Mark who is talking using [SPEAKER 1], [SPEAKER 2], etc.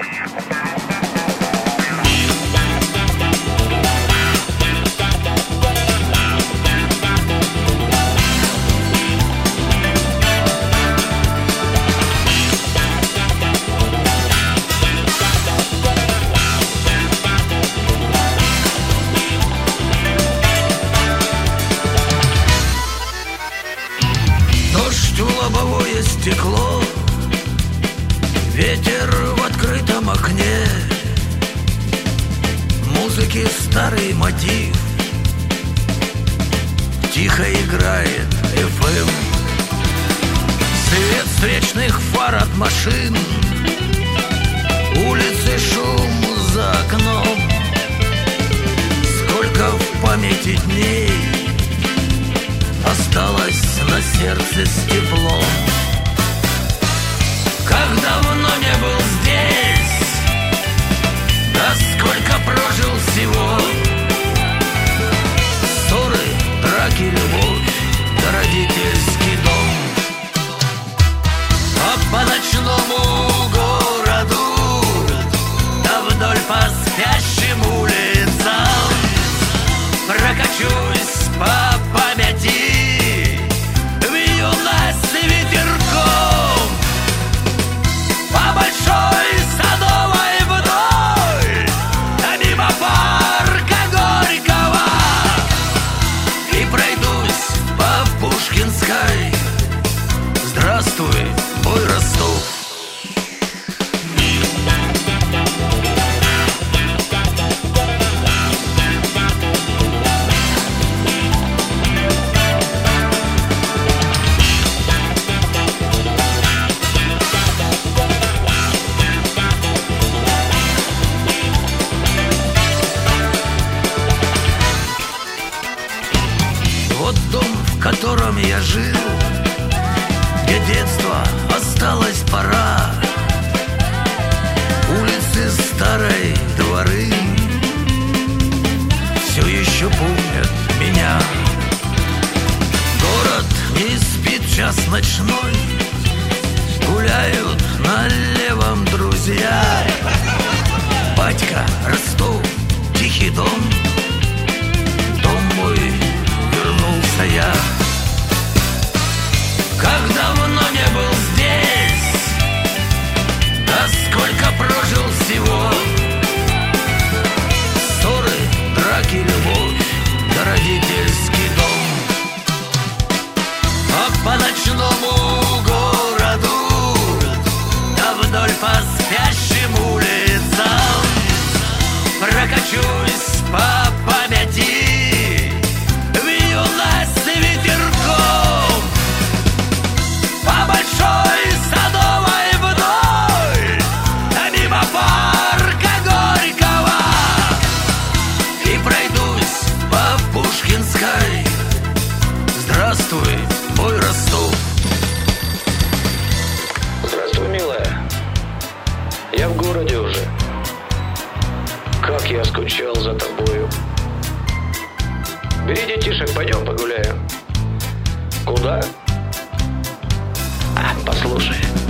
[SPEAKER 1] Лобовое стекло, ветер в открытом окне, музыки старый мотив, тихо играет FM. Свет встречных фар от машин, улицы, шум за окном. Сколько в памяти дней осталось на сердце с теплом. Как давно не был здесь, да сколько прожил всего. Ссоры, драки, любовь, да родительский дом. А по ночному городу, да вдоль по спящим улицам прокачусь по памяти. Здравствуй, мой Ростов. Вот дом, в котором я жил, где детство осталась пора, улицы старой, дворы все еще помнят меня. Город не спит час ночной, гуляют на левом друзья. Батька, Ростов, тихий дом, дом мой, вернулся я. Как давно не был здесь, да сколько прожил всего. Ссоры, драки, любовь, да родительский дом. А по ночному городу, да вдоль по спящим улицам прокачусь по памяти в юность ветерком. По большой Садовой вдоль, а мимо парка Горького, и пройдусь по Пушкинской. Здравствуй, мой Ростов.
[SPEAKER 2] Здравствуй, милая. Я в городе уже. Как я скучал за тобою. Бери детишек, пойдем погуляем. Куда? Послушай.